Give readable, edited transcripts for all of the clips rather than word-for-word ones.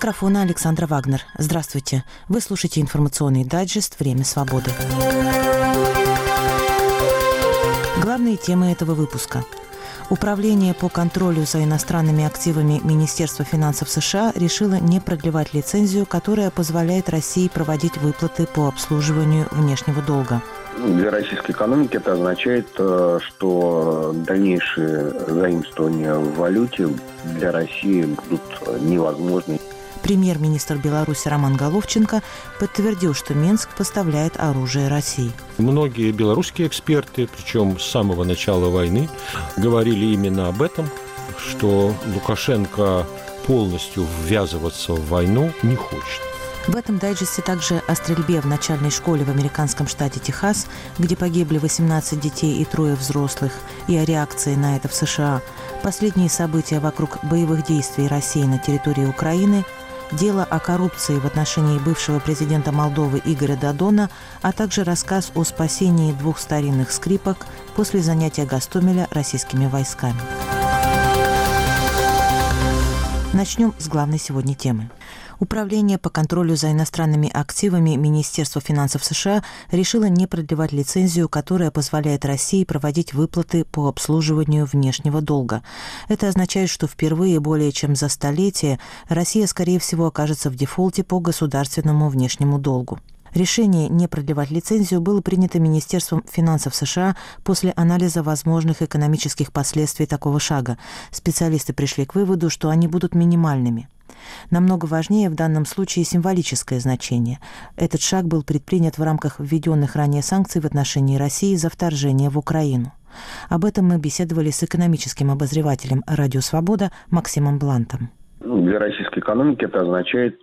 микрофона Александра Вагнер. Здравствуйте. Вы слушаете информационный дайджест «Время свободы». Главные темы этого выпуска. Управление по контролю за иностранными активами Министерства финансов США решило не продлевать лицензию, которая позволяет России проводить выплаты по обслуживанию внешнего долга. Для российской экономики это означает, что дальнейшие заимствования в валюте для России будут невозможны. Премьер-министр Беларуси Роман Головченко подтвердил, что Минск поставляет оружие России. Многие белорусские эксперты, причем с самого начала войны, говорили именно об этом, что Лукашенко полностью ввязываться в войну не хочет. В этом дайджесте также о стрельбе в начальной школе в американском штате Техас, где погибли 18 детей и 3 взрослых, и о реакции на это в США, последние события вокруг боевых действий России на территории Украины, дело о коррупции в отношении бывшего президента Молдовы Игоря Додона, а также рассказ о спасении 2 старинных скрипок после занятия Гостомеля российскими войсками. Начнем с главной сегодня темы. Управление по контролю за иностранными активами Министерства финансов США решило не продлевать лицензию, которая позволяет России проводить выплаты по обслуживанию внешнего долга. Это означает, что впервые более чем за столетие Россия, скорее всего, окажется в дефолте по государственному внешнему долгу. Решение не продлевать лицензию было принято Министерством финансов США после анализа возможных экономических последствий такого шага. Специалисты пришли к выводу, что они будут минимальными. Намного важнее в данном случае символическое значение. Этот шаг был предпринят в рамках введенных ранее санкций в отношении России за вторжение в Украину. Об этом мы беседовали с экономическим обозревателем «Радио Свобода» Максимом Блантом. Для российской экономики это означает,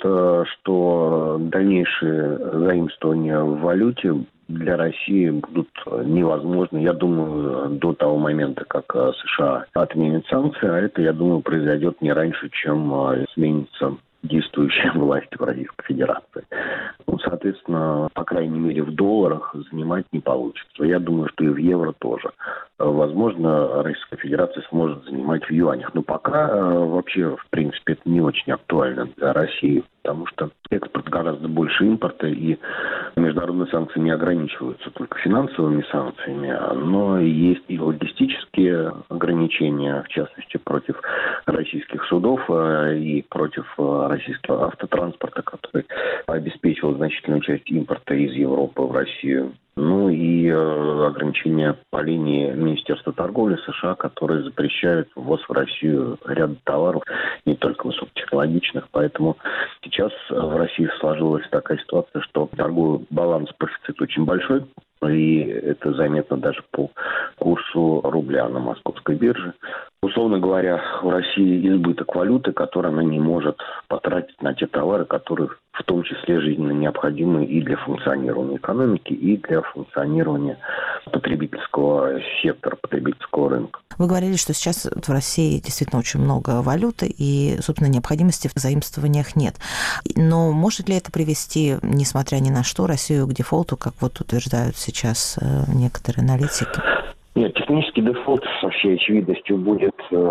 что дальнейшие заимствования в валюте для России будут невозможны, я думаю, до того момента, как США отменят санкции, а это, я думаю, произойдет не раньше, чем сменится действующая власть в Российской Федерации. Соответственно, по крайней мере, в долларах занимать не получится. Я думаю, что и в евро тоже. Возможно, Российская Федерация сможет занимать в юанях. Но пока вообще, в принципе, это не очень актуально для России, потому что экспорт гораздо больше импорта, и международные санкции не ограничиваются только финансовыми санкциями, но есть и логистические ограничения, в частности, против российских судов и против российского автотранспорта, который обеспечивал значительную часть импорта из Европы в Россию. Ну и ограничения по линии Министерства торговли США, которые запрещают ввоз в Россию ряда товаров, не только высокотехнологичных. Поэтому сейчас в России сложилась такая ситуация, что торговый баланс профицит очень большой, и это заметно даже по курсу рубля на московской бирже. Условно говоря, в России избыток валюты, который она не может потратить на те товары, которые в том числе жизненно необходимы и для функционирования экономики, и для функционирования потребительского сектора, потребительского рынка. Вы говорили, что сейчас в России действительно очень много валюты, и, собственно, необходимости в заимствованиях нет. Но может ли это привести, несмотря ни на что, Россию к дефолту, как вот утверждают сейчас некоторые аналитики? Нет, технический дефолт со всей очевидностью будет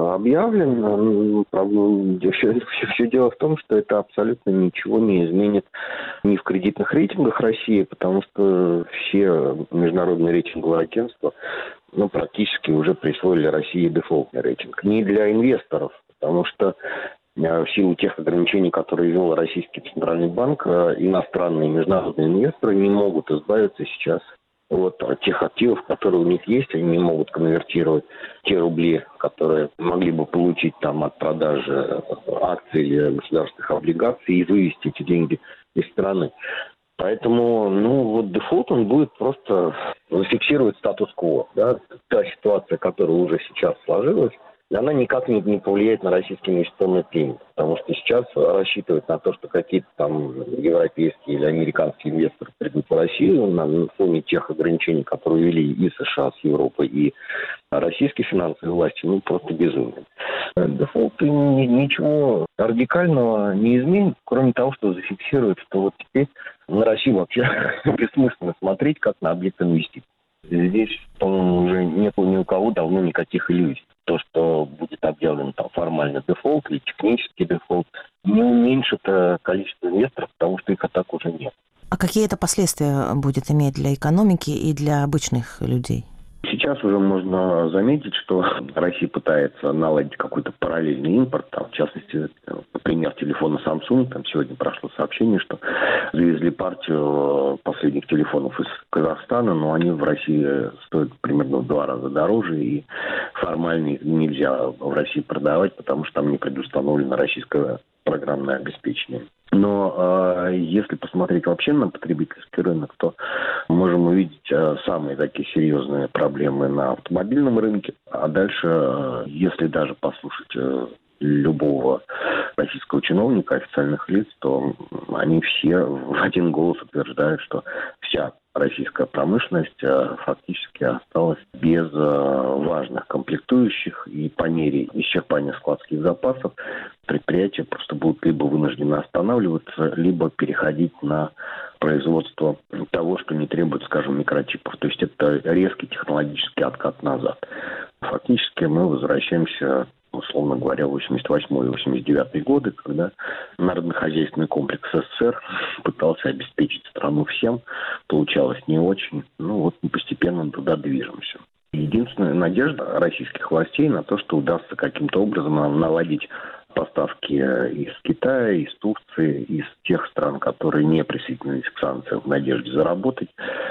объявлен. Правда, все дело в том, что это абсолютно ничего не изменит ни в кредитных рейтингах России, потому что все международные рейтинговые агентства практически уже присвоили России дефолтный рейтинг. Не для инвесторов, потому что в силу тех ограничений, которые ввел Российский Центральный банк, иностранные международные инвесторы не могут избавиться сейчас от тех активов, которые у них есть. Они не могут конвертировать те рубли, которые могли бы получить от продажи акций или государственных облигаций, и вывести эти деньги из страны. Поэтому, дефолт, он будет просто зафиксировать статус-кво. Да? Та ситуация, которая уже сейчас сложилась, она никак не повлияет на российский инвестиционный климат. Потому что сейчас рассчитывать на то, что какие-то европейские или американские инвесторы придут в Россию на фоне тех ограничений, которые ввели и США с Европой, и российские финансовые власти, просто безумие. Дефолт ничего радикального не изменит, кроме того, что зафиксирует, что вот теперь на Россию вообще бессмысленно смотреть, как на объект инвестиций. Здесь, по-моему, уже нет ни у кого давно никаких иллюзий. То, что будет объявлен формально дефолт или технический дефолт, не уменьшит количество инвесторов, потому что их атак уже нет. А какие это последствия будет иметь для экономики и для обычных людей? Сейчас уже можно заметить, что Россия пытается наладить какой-то параллельный импорт. Там, в частности, например, телефона Samsung. Там сегодня прошло сообщение, что завезли партию последних телефонов из Казахстана, но они в России стоят примерно в 2 раза дороже, и формально их нельзя в России продавать, потому что там не предустановлено российское программное обеспечение. Но если посмотреть вообще на потребительский рынок, то можем увидеть самые такие серьезные проблемы на автомобильном рынке. А дальше, если даже послушать любого российского чиновника, официальных лиц, то они все в один голос утверждают, что вся российская промышленность фактически осталась без важных комплектующих, и по мере исчерпания складских запасов предприятия просто будут либо вынуждены останавливаться, либо переходить на производство того, что не требует, скажем, микрочипов. То есть это резкий технологический откат назад. Фактически мы возвращаемся, условно говоря, 88-89 годы, когда народно-хозяйственный комплекс СССР пытался обеспечить страну всем. Получалось не очень. Вот мы постепенно туда движемся. Единственная надежда российских властей на то, что удастся каким-то образом наладить поставки из Китая, из Турции, из тех стран, которые не присоединились к санкциям, в надежде заработать.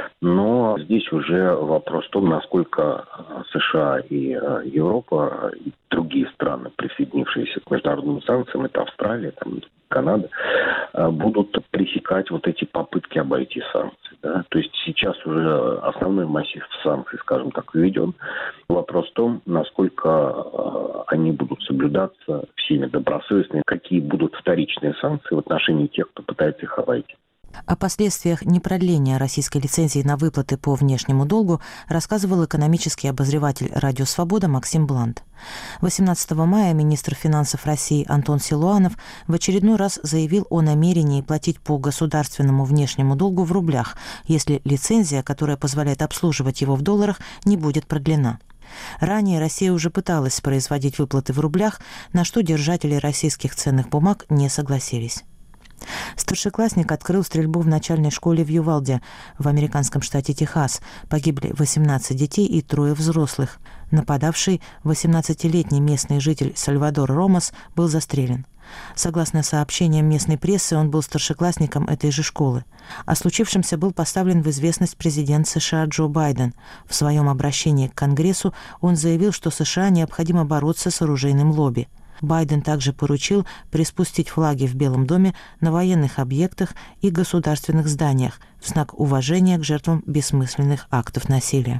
Но здесь уже вопрос в том, насколько США и Европа, и другие страны, присоединившиеся к международным санкциям, это Австралия, там, Канада, будут пресекать вот эти попытки обойти санкции. Да? То есть сейчас уже основной массив санкций, скажем так, введен. Вопрос в том, насколько они будут соблюдаться всеми добросовестно, какие будут вторичные санкции в отношении тех, кто пытается их обойти. О последствиях непродления российской лицензии на выплаты по внешнему долгу рассказывал экономический обозреватель «Радио Свобода» Максим Блант. 18 мая министр финансов России Антон Силуанов в очередной раз заявил о намерении платить по государственному внешнему долгу в рублях, если лицензия, которая позволяет обслуживать его в долларах, не будет продлена. Ранее Россия уже пыталась производить выплаты в рублях, на что держатели российских ценных бумаг не согласились. Старшеклассник открыл стрельбу в начальной школе в Ювалде, в американском штате Техас. Погибли 18 детей и 3 взрослых. Нападавший, 18-летний местный житель Сальвадор Ромас, был застрелен. Согласно сообщениям местной прессы, он был старшеклассником этой же школы. О случившемся был поставлен в известность президент США Джо Байден. В своем обращении к Конгрессу он заявил, что США необходимо бороться с оружейным лобби. Байден также поручил приспустить флаги в Белом доме на военных объектах и государственных зданиях в знак уважения к жертвам бессмысленных актов насилия.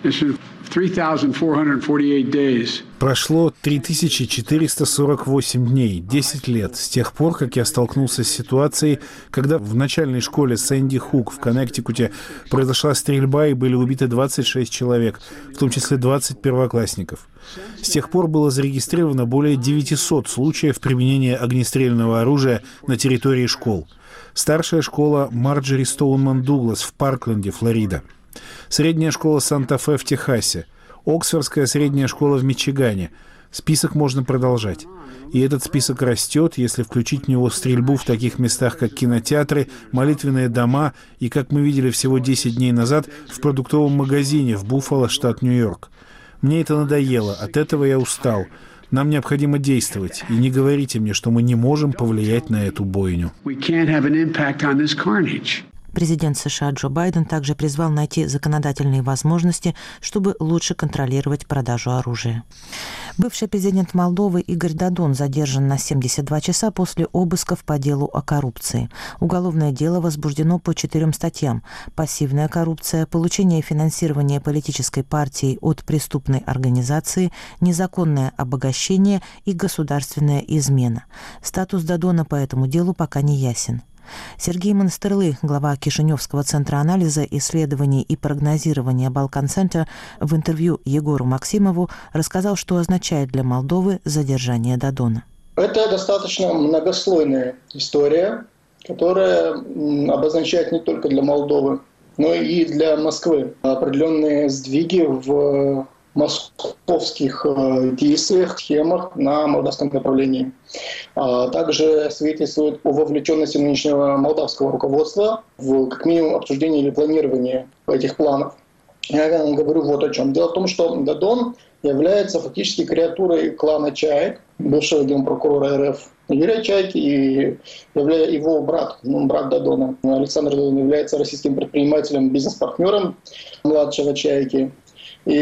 Прошло 3448 дней, 10 лет, с тех пор, как я столкнулся с ситуацией, когда в начальной школе Сэнди Хук в Коннектикуте произошла стрельба и были убиты 26 человек, в том числе 20 первоклассников. С тех пор было зарегистрировано более 900 случаев применения огнестрельного оружия на территории школ. Старшая школа Марджери Стоунман Дуглас в Паркленде, Флорида. Средняя школа Санта-Фе в Техасе. Оксфордская средняя школа в Мичигане. Список можно продолжать. И этот список растет, если включить в него стрельбу в таких местах, как кинотеатры, молитвенные дома и, как мы видели всего 10 дней назад, в продуктовом магазине в Буффало, штат Нью-Йорк. Мне это надоело, от этого я устал. Нам необходимо действовать. И не говорите мне, что мы не можем повлиять на эту бойню. Президент США Джо Байден также призвал найти законодательные возможности, чтобы лучше контролировать продажу оружия. Бывший президент Молдовы Игорь Додон задержан на 72 часа после обысков по делу о коррупции. Уголовное дело возбуждено по 4 статьям: пассивная коррупция, получение финансирования политической партии от преступной организации, незаконное обогащение и государственная измена. Статус Додона по этому делу пока не ясен. Сергей Монастырлы, глава Кишиневского центра анализа, исследований и прогнозирования «Балкан-центр», в интервью Егору Максимову рассказал, что означает для Молдовы задержание Додона. Это достаточно многослойная история, которая обозначает не только для Молдовы, но и для Москвы определенные сдвиги в московских действиях, схемах на молдавском направлении. Также свидетельствует о вовлеченности нынешнего молдавского руководства в, как минимум, обсуждение или планирование этих планов. Я говорю вот о чем. Дело в том, что Дадон является фактически креатурой клана Чаек, бывшего генпрокурора РФ Юрия Чайки, и его брат Дадона. Александр Дадон является российским предпринимателем, бизнес-партнером младшего Чайки. И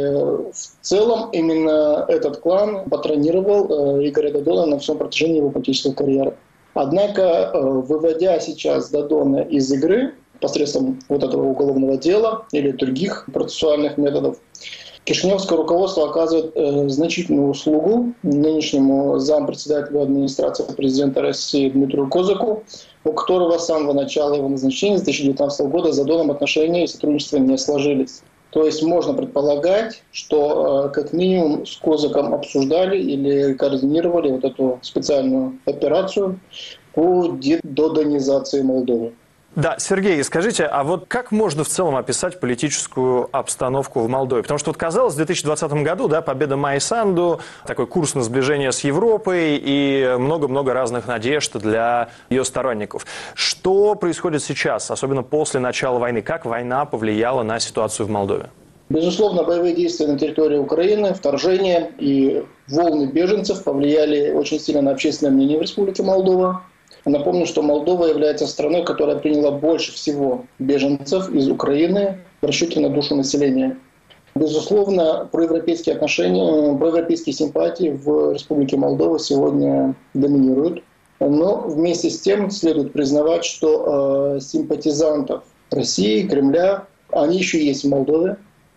в целом именно этот клан патронировал Игоря Дадона на всем протяжении его политической карьеры. Однако, выводя сейчас Дадона из игры посредством вот этого уголовного дела или других процессуальных методов, кишиневское руководство оказывает значительную услугу нынешнему зампредседателю администрации президента России Дмитрию Козаку, у которого с самого начала его назначения с 2019 года с Дадоном отношения и сотрудничества не сложились. То есть можно предполагать, что как минимум с Козаком обсуждали или координировали вот эту специальную операцию по дедодонизации Молдовы. Да, Сергей, скажите, а вот как можно в целом описать политическую обстановку в Молдове? Потому что вот казалось, в 2020 году, да, победа Майи Санду, такой курс на сближение с Европой и много-много разных надежд для ее сторонников. Что происходит сейчас, особенно после начала войны? Как война повлияла на ситуацию в Молдове? Безусловно, боевые действия на территории Украины, вторжение и волны беженцев повлияли очень сильно на общественное мнение в Республике Молдова. Напомню, что Молдова является страной, которая приняла больше всего беженцев из Украины в расчете на душу населения. Безусловно, проевропейские отношения, проевропейские симпатии в Республике Молдова сегодня доминируют. Но вместе с тем следует признавать, что симпатизантов России, Кремля, они еще есть в Молдове.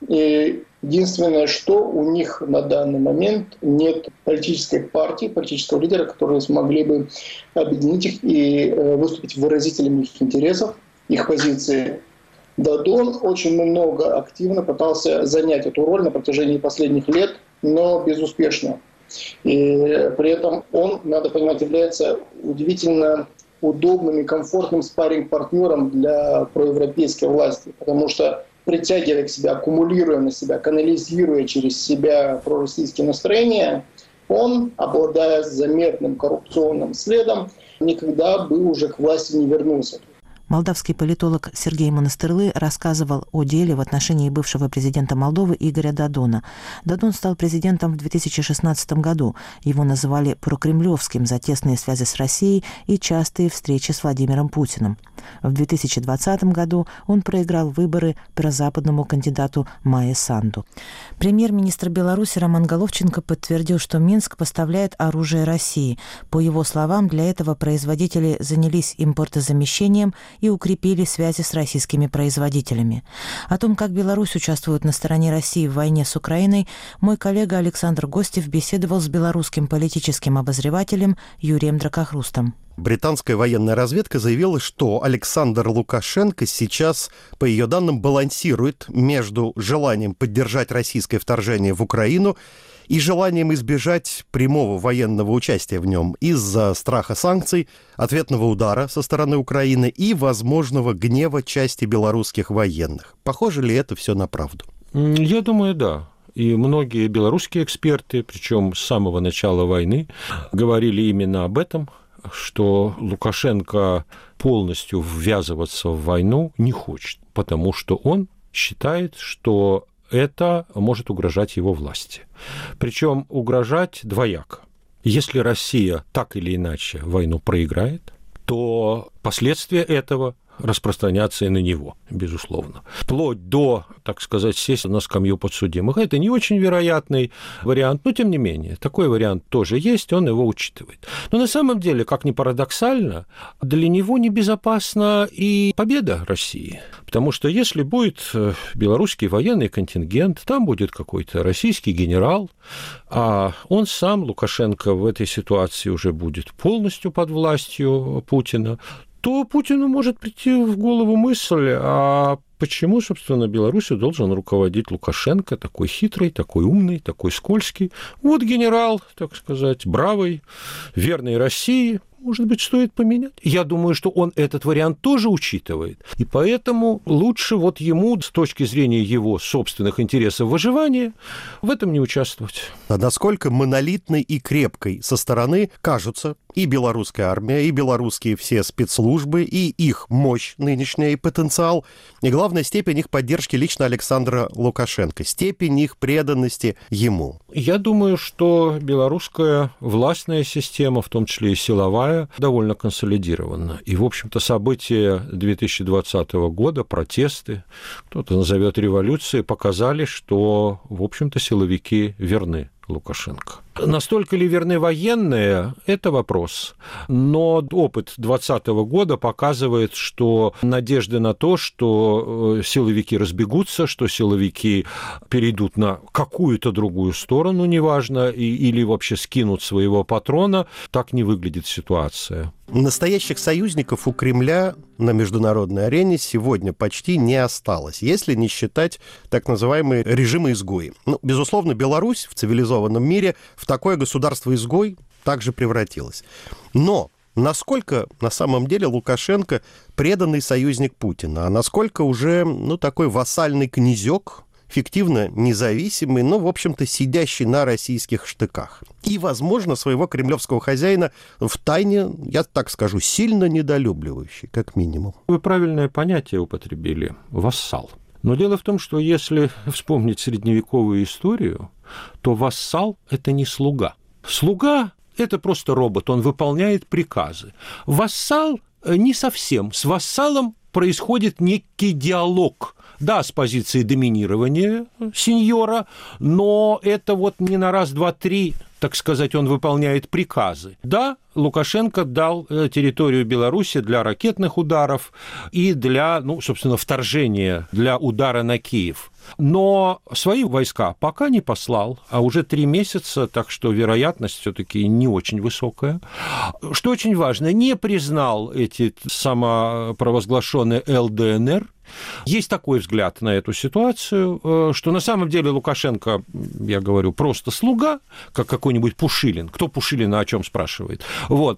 И единственное, что у них на данный момент нет политической партии, политического лидера, которые смогли бы объединить их и выступить выразителями их интересов, их позиции. Дадон очень много активно пытался занять эту роль на протяжении последних лет, но безуспешно. И при этом он, надо понимать, является удивительно удобным и комфортным спарринг-партнером для проевропейской власти, потому что притягивая к себе, аккумулируя на себя, канализируя через себя пророссийские настроения, он, обладая заметным коррупционным следом, никогда бы уже к власти не вернулся. Молдавский политолог Сергей Монастырлы рассказывал о деле в отношении бывшего президента Молдовы Игоря Дадона. Дадон стал президентом в 2016 году. Его называли прокремлевским за тесные связи с Россией и частые встречи с Владимиром Путиным. В 2020 году он проиграл выборы прозападному кандидату Майе Санду. Премьер-министр Беларуси Роман Головченко подтвердил, что Минск поставляет оружие России. По его словам, для этого производители занялись импортозамещением и укрепили связи с российскими производителями. О том, как Беларусь участвует на стороне России в войне с Украиной, мой коллега Александр Гостев беседовал с белорусским политическим обозревателем Юрием Дракохрустом. Британская военная разведка заявила, что Александр Лукашенко сейчас, по ее данным, балансирует между желанием поддержать российское вторжение в Украину и желанием избежать прямого военного участия в нем из-за страха санкций, ответного удара со стороны Украины и возможного гнева части белорусских военных. Похоже ли это все на правду? Я думаю, да. И многие белорусские эксперты, причем с самого начала войны, говорили именно об этом, что Лукашенко полностью ввязываться в войну не хочет, потому что он считает, что это может угрожать его власти. Причем угрожать двояко. Если Россия так или иначе войну проиграет, то последствия этого распространяться и на него, безусловно. Вплоть до, так сказать, сесть на скамью подсудимых. Это не очень вероятный вариант, но тем не менее, такой вариант тоже есть, он его учитывает. Но на самом деле, как ни парадоксально, для него небезопасна и победа России. Потому что если будет белорусский военный контингент, там будет какой-то российский генерал, а он сам, Лукашенко, в этой ситуации уже будет полностью под властью Путина, то Путину может прийти в голову мысль, а почему, собственно, Беларусью должен руководить Лукашенко, такой хитрый, такой умный, такой скользкий. Вот генерал, так сказать, бравый, верный России, может быть, стоит поменять. Я думаю, что он этот вариант тоже учитывает. И поэтому лучше вот ему, с точки зрения его собственных интересов выживания, в этом не участвовать. А насколько монолитной и крепкой со стороны кажутся и белорусская армия, и белорусские все спецслужбы, и их мощь нынешняя, и потенциал, и, главная степень их поддержки лично Александра Лукашенко, степень их преданности ему? Я думаю, что белорусская властная система, в том числе и силовая, довольно консолидирована. И, в общем-то, события 2020 года, протесты, кто-то назовет революцией, показали, что, в общем-то, силовики верны Лукашенко. Настолько ли верны военные – это вопрос. Но опыт 2020 года показывает, что надежды на то, что силовики разбегутся, что силовики перейдут на какую-то другую сторону, неважно, или вообще скинут своего патрона, так не выглядит ситуация. Настоящих союзников у Кремля на международной арене сегодня почти не осталось, если не считать так называемые режимы-изгои. Безусловно, Беларусь в цивилизованном мире в такое государство-изгой также превратилась. Но насколько на самом деле Лукашенко преданный союзник Путина, а насколько уже такой вассальный князек, фиктивно независимый, но, в общем-то, сидящий на российских штыках. И, возможно, своего кремлевского хозяина втайне, я так скажу, сильно недолюбливающий, как минимум. Вы правильное понятие употребили – вассал. Но дело в том, что если вспомнить средневековую историю, то вассал – это не слуга. Слуга – это просто робот, он выполняет приказы. Вассал не совсем. С вассалом происходит некий диалог. Да, с позиции доминирования сеньора, но это вот не на раз, два, три, так сказать, он выполняет приказы. Да, Лукашенко дал территорию Беларуси для ракетных ударов и для, собственно, вторжения, для удара на Киев. Но свои войска пока не послал, а уже 3 месяца, так что вероятность все-таки не очень высокая. Что очень важно, не признал эти самопровозглашенные ЛДНР. Есть такой взгляд на эту ситуацию, что на самом деле Лукашенко, я говорю, просто слуга, как какой-нибудь Пушилин. Кто Пушилина о чем спрашивает? Вот.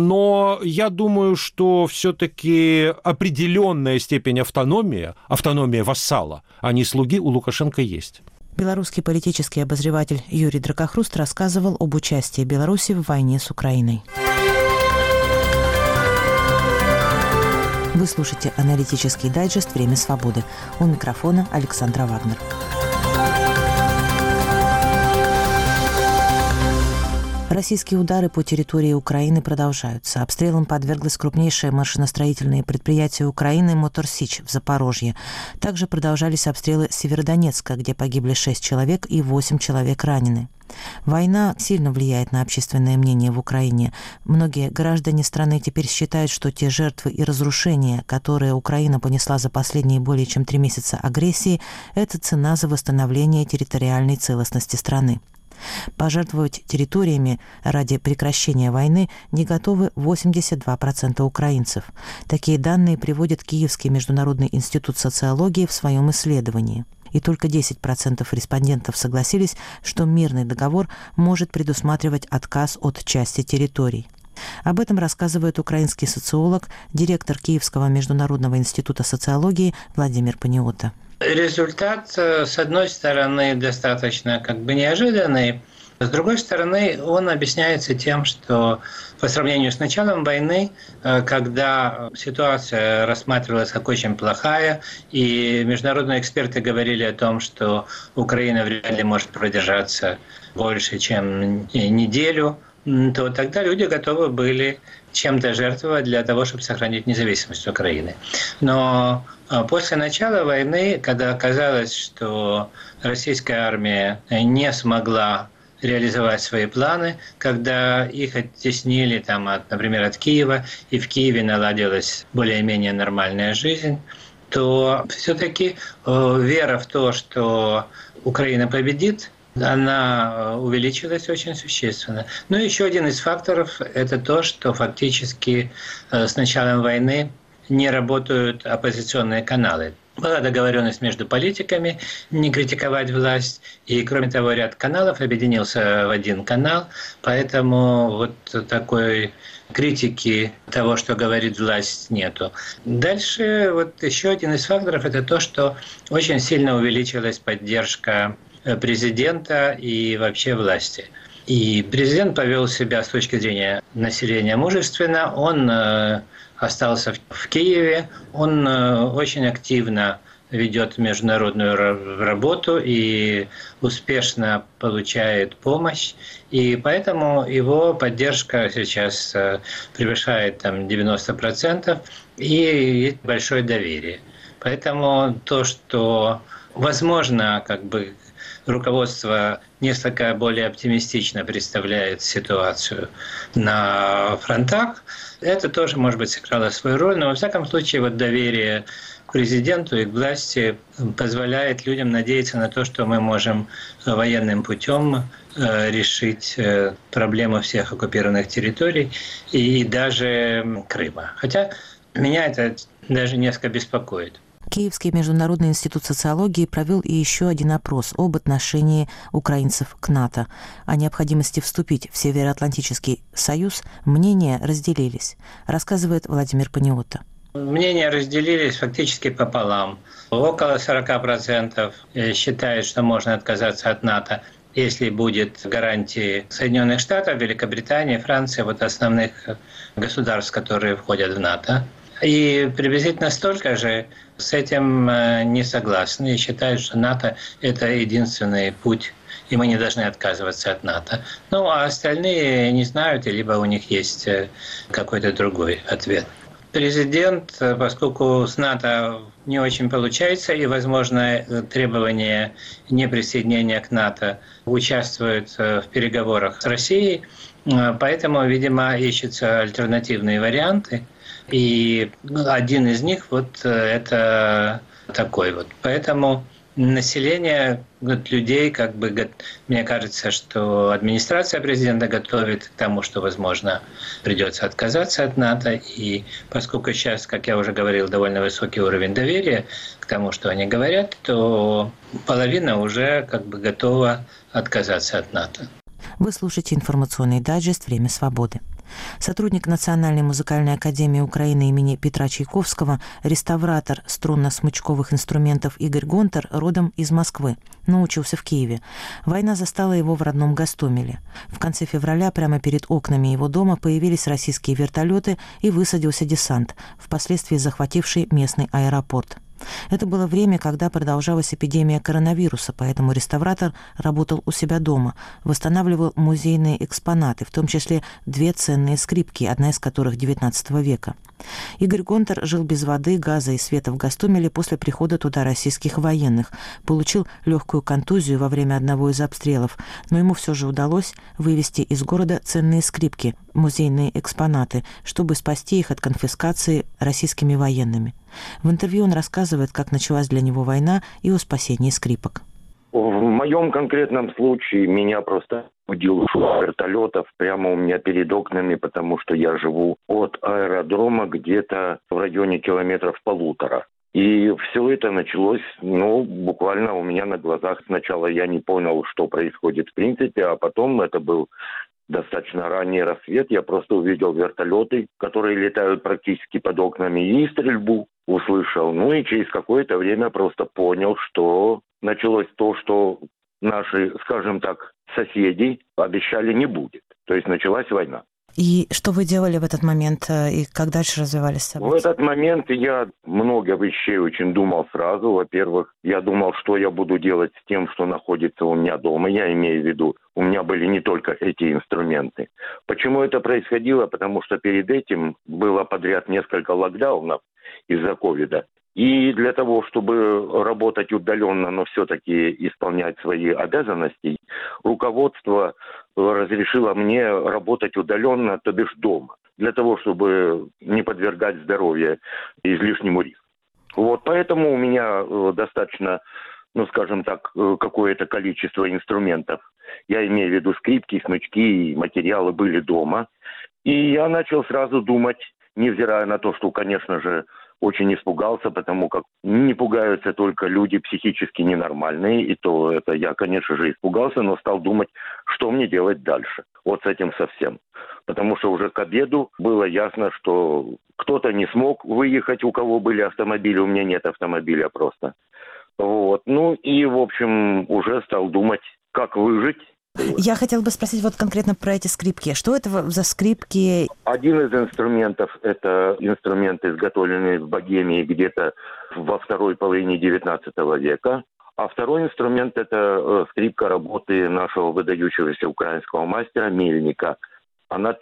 Но я думаю, что все-таки определенная степень автономия вассала, а не слуги, у Лукашенко есть. Белорусский политический обозреватель Юрий Дракохруст рассказывал об участии Беларуси в войне с Украиной. Вы слушаете аналитический дайджест «Время свободы». У микрофона Александра Вагнер. Российские удары по территории Украины продолжаются. Обстрелам подверглось крупнейшее машиностроительное предприятие Украины «Моторсич» в Запорожье. Также продолжались обстрелы Северодонецка, где погибли 6 человек и 8 человек ранены. Война сильно влияет на общественное мнение в Украине. Многие граждане страны теперь считают, что те жертвы и разрушения, которые Украина понесла за последние более чем 3 месяца агрессии, это цена за восстановление территориальной целостности страны. Пожертвовать территориями ради прекращения войны не готовы 82% украинцев. Такие данные приводит Киевский международный институт социологии в своем исследовании. И только 10% респондентов согласились, что мирный договор может предусматривать отказ от части территорий. Об этом рассказывает украинский социолог, директор Киевского международного института социологии Владимир Паниота. Результат, с одной стороны, достаточно неожиданный, с другой стороны, он объясняется тем, что по сравнению с началом войны, когда ситуация рассматривалась как очень плохая, и международные эксперты говорили о том, что Украина вряд ли может продержаться больше, чем неделю, то тогда люди готовы были чем-то жертвовать для того, чтобы сохранить независимость Украины. Но после начала войны, когда оказалось, что российская армия не смогла реализовать свои планы, когда их оттеснили, например, от Киева, и в Киеве наладилась более-менее нормальная жизнь, то все-таки вера в то, что Украина победит, она увеличилась очень существенно. Но еще один из факторов – это то, что фактически с началом войны не работают оппозиционные каналы. Была договоренность между политиками не критиковать власть, и, кроме того, ряд каналов объединился в один канал, поэтому вот такой критики того, что говорит власть, нету. Дальше вот еще один из факторов – это то, что очень сильно увеличилась поддержка президента и вообще власти. И президент повел себя с точки зрения населения мужественно, он остался в Киеве, он очень активно ведет международную работу и успешно получает помощь. И поэтому его поддержка сейчас превышает 90%, и есть большое доверие. Поэтому то, что возможно, руководство несколько более оптимистично представляет ситуацию на фронтах, это тоже, может быть, сыграло свою роль, но во всяком случае доверие к президенту и к власти позволяет людям надеяться на то, что мы можем военным путем решить проблему всех оккупированных территорий и даже Крыма. Хотя меня это даже несколько беспокоит. Киевский международный институт социологии провел и еще один опрос об отношении украинцев к НАТО. О необходимости вступить в Североатлантический союз мнения разделились, рассказывает Владимир Паниотто. Мнения разделились фактически пополам. Около 40% считают, что можно отказаться от НАТО, если будет гарантии Соединенных Штатов, Великобритании, Франции, основных государств, которые входят в НАТО. И приблизительно столько же с этим не согласны и считают, что НАТО – это единственный путь, и мы не должны отказываться от НАТО. Ну, а остальные не знают, либо у них есть какой-то другой ответ. Президент, поскольку с НАТО не очень получается, и, возможно, требование неприсоединения к НАТО участвует в переговорах с Россией, поэтому, видимо, ищутся альтернативные варианты. И один из них это такой . Поэтому население, людей, мне кажется, что администрация президента готовит к тому, что, возможно, придется отказаться от НАТО. И поскольку сейчас, как я уже говорил, довольно высокий уровень доверия к тому, что они говорят, то половина уже готова отказаться от НАТО. Вы слушаете информационный дайджест «Время свободы». Сотрудник Национальной музыкальной академии Украины имени Петра Чайковского, реставратор струнно-смычковых инструментов Игорь Гонтар родом из Москвы, но учился в Киеве. Война застала его в родном Гостомеле. В конце февраля прямо перед окнами его дома появились российские вертолеты и высадился десант, впоследствии захвативший местный аэропорт. Это было время, когда продолжалась эпидемия коронавируса, поэтому реставратор работал у себя дома, восстанавливал музейные экспонаты, в том числе 2 ценные скрипки, одна из которых XIX века. Игорь Гонтар жил без воды, газа и света в Гостомеле после прихода туда российских военных, получил легкую контузию во время одного из обстрелов, но ему все же удалось вывести из города ценные скрипки, музейные экспонаты, чтобы спасти их от конфискации российскими военными. В интервью он рассказывает, как началась для него война и о спасении скрипок. В моем конкретном случае меня просто будил шум вертолетов прямо у меня перед окнами, потому что я живу от аэродрома где-то в районе 1,5 километра. И все это началось, буквально у меня на глазах. Сначала я не понял, что происходит в принципе, а потом это был достаточно ранний рассвет. Я просто увидел вертолеты, которые летают практически под окнами, и стрельбу услышал. И через какое-то время просто понял, что началось то, что наши, скажем так, соседи обещали не будет. То есть началась война. И что вы делали в этот момент, и как дальше развивались события? В этот момент я много вещей очень думал сразу. Во-первых, я думал, что я буду делать с тем, что находится у меня дома. Я имею в виду, у меня были не только эти инструменты. Почему это происходило? Потому что перед этим было подряд несколько локдаунов из-за ковида. И для того, чтобы работать удаленно, но все-таки исполнять свои обязанности, руководство разрешило мне работать удаленно, то бишь дома, для того, чтобы не подвергать здоровье излишнему риску. Поэтому у меня достаточно, скажем так, какое-то количество инструментов. Я имею в виду скрипки, смычки, материалы были дома. И я начал сразу думать, невзирая на то, что, конечно же, очень испугался, потому как не пугаются только люди психически ненормальные. И то это я, конечно же, испугался, но стал думать, что мне делать дальше. Вот с этим совсем. Потому что уже к обеду было ясно, что кто-то не смог выехать, у кого были автомобили, у меня нет автомобиля просто. Вот. Ну и, в общем, уже стал думать, как выжить. Я хотела бы спросить вот конкретно про эти скрипки. Что это за скрипки? Один из инструментов – это инструмент, изготовленный в Богемии где-то во второй половине XIX века. А второй инструмент – это скрипка работы нашего выдающегося украинского мастера Мельника. Она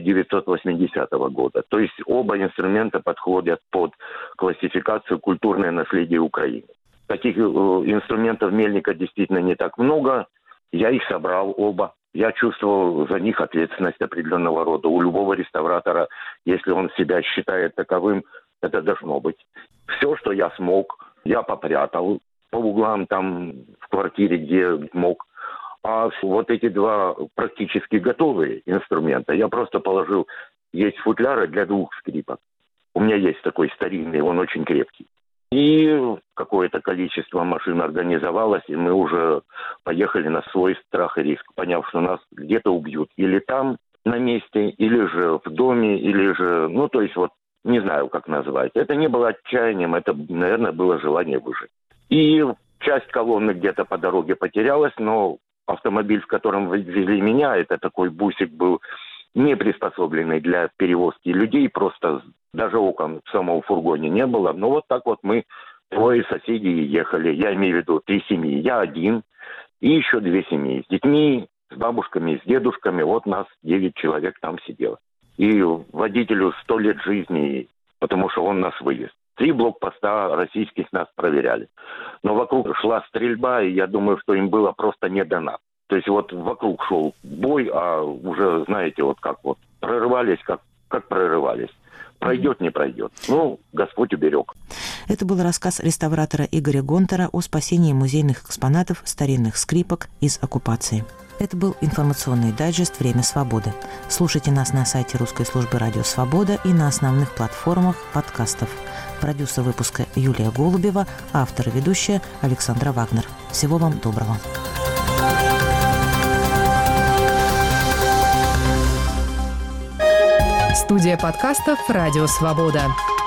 1980 года. То есть оба инструмента подходят под классификацию «Культурное наследие Украины». Таких инструментов Мельника действительно не так много. Я их собрал оба. Я чувствовал за них ответственность определенного рода. У любого реставратора, если он себя считает таковым, это должно быть. Все, что я смог, я попрятал по углам там в квартире, где мог. А вот эти два практически готовые инструмента я просто положил. Есть футляры для 2 скрипок. У меня есть такой старинный, он очень крепкий. И какое-то количество машин организовалось, и мы уже поехали на свой страх и риск, поняв, что нас где-то убьют. Или там, на месте, или же в доме, или же... Ну, то есть вот не знаю, как назвать. Это не было отчаянием, это, наверное, было желание выжить. И часть колонны где-то по дороге потерялась, но автомобиль, в котором везли меня, это такой бусик был, не приспособленный для перевозки людей, просто даже окон в самом фургоне не было. Но вот так вот мы, 2 соседей, ехали. Я имею в виду 3 семьи. Я один и еще 2 семьи. С детьми, с бабушками, с дедушками. Вот нас 9 человек там сидело. И водителю 100 лет жизни, потому что он нас вывез. 3 блокпоста российских нас проверяли. Но вокруг шла стрельба, и я думаю, что им было просто не до нас. То есть вот вокруг шел бой, а уже, знаете, вот как вот прорывались, как прорывались. Пройдет, не пройдет. Ну, Господь уберег. Это был рассказ реставратора Игоря Гонтара о спасении музейных экспонатов старинных скрипок из оккупации. Это был информационный дайджест «Время свободы». Слушайте нас на сайте Русской службы радио «Свобода» и на основных платформах подкастов. Продюсер выпуска Юлия Голубева, автор и ведущая Александра Вагнер. Всего вам доброго. Студия подкастов «Радио Свобода».